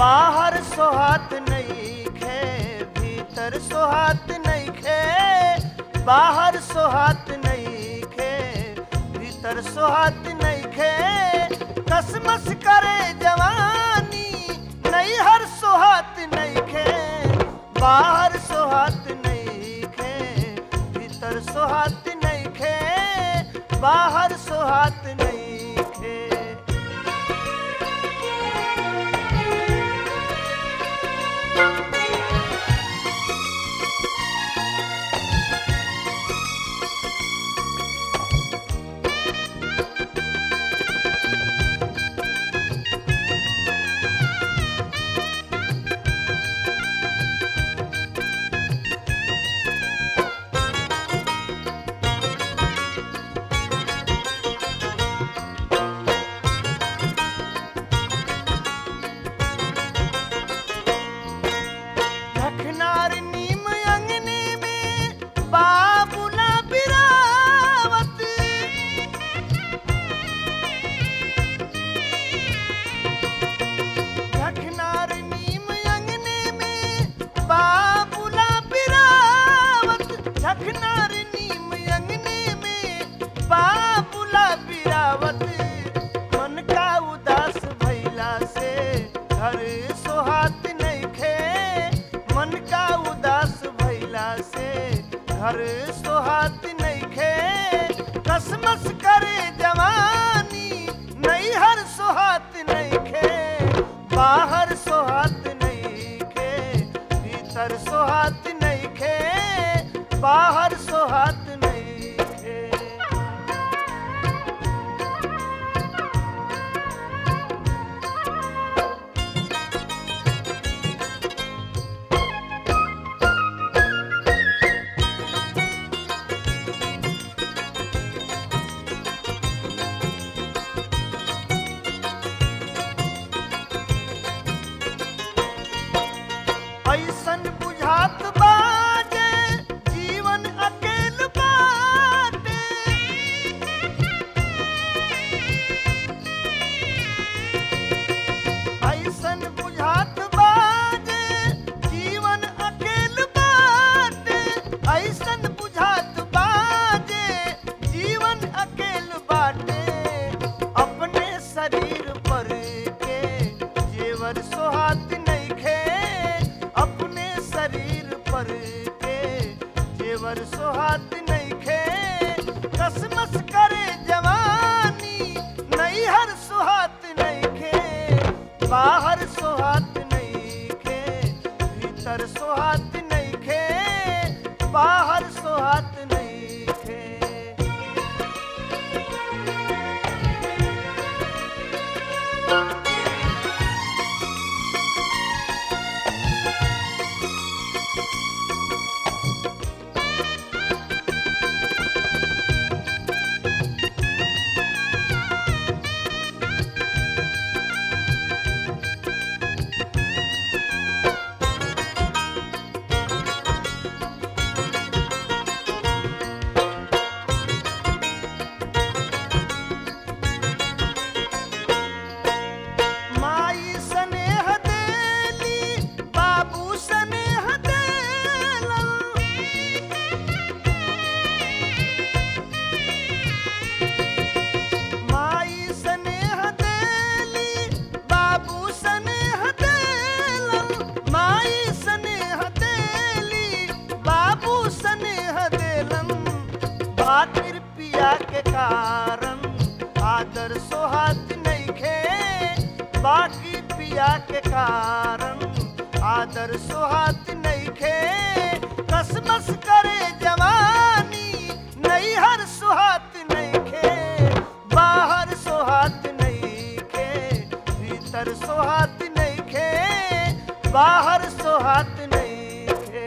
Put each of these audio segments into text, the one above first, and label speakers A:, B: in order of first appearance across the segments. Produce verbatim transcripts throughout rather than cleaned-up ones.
A: बाहर सोहात नइखे, भीतर सोहात नइखे। बाहर सोहात नइखे, भीतर सोहात नइखे। कसमस करे जवानी, नैहर सोहात नइखे। बाहर सोहात नइखे, भीतर सोहात नइखे। बाहर सोहात नइखे। ढकनार नीम अंगने में बाबुला बिरावत। ढकनार नीम अंगने में बाबुला बिरावत। ढकनार नीम अंगने में बाबुला बिरावत। मन का उदास भइला से घर सोहात नइखे। मन का उदास भइला से घर सोहात नइखे। कसमस करे जवानी, नैहर सोहात नइखे। बाहर सोहात नइखे, भीतर सोहात नइखे। बाहर सोहात नइखे। ऐसन बुझात बाजे जीवन अकेल बाटे। ऐसन बुझात बाजे जीवन अकेल बाटे। ऐसन बुझात बाजे जीवन अकेल बाटे। अपने शरीर पर के जेवर सोहात नइखे। अपने शरीर पर के जेवर सोहात नइखे। कसमस करे जवानी, नैहर सोहात नइखे। बाहर सोहात नइखे, भीतर सोहात नइखे। बाहर सोहात नइखे। माई स्नेह देली, बाबू स्नेह देलन। माई स्नेह देली, बाबू स्नेह देलन। माई स्नेह देली, बाबू स्नेह देलन। बाकिर पिया के कारण आदर सोहात नइखे। बाकी पिया के कारण आदर सोहात नइखे। कसमस करे जवानी, नैहर सोहात नइखे। बाहर सोहात नइखे, भीतर सोहात नइखे। बाहर सोहात नइखे।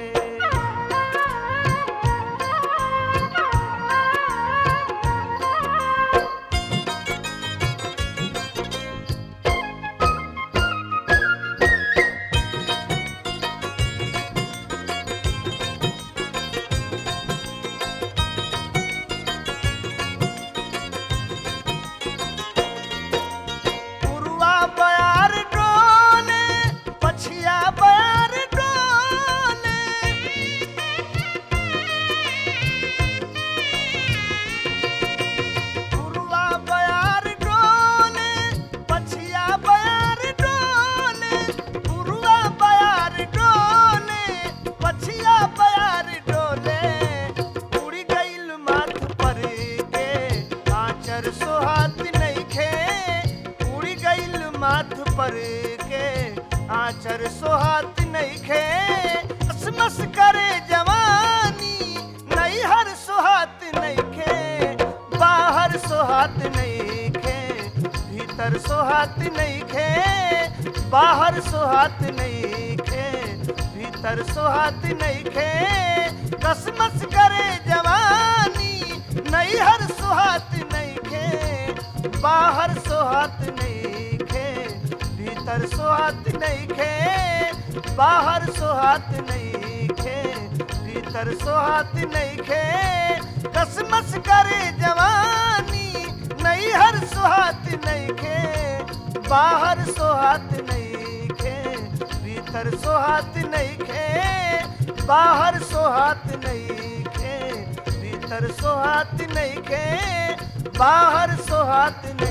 A: नैहर के आचर सोहात नइखे मस करे जवानी नैहर सोहात नइखे बाहर सोहात नइखे भीतर सोहात नइखे बाहर सोहात नइखे भीतर सोहात नइखे कसमस करे जवानी नैहर सोहात नइखे बाहर सोहात नइखे भीतर सोहात नइखे बाहर सोहात नइखे भीतर सोहात नइखे कसमस करे जवानी नैहर सोहात नइखे बाहर सोहात नइखे भीतर सोहात नइखे बाहर सोहात नइखे भीतर सोहात नइखे बाहर सोहात नइखे।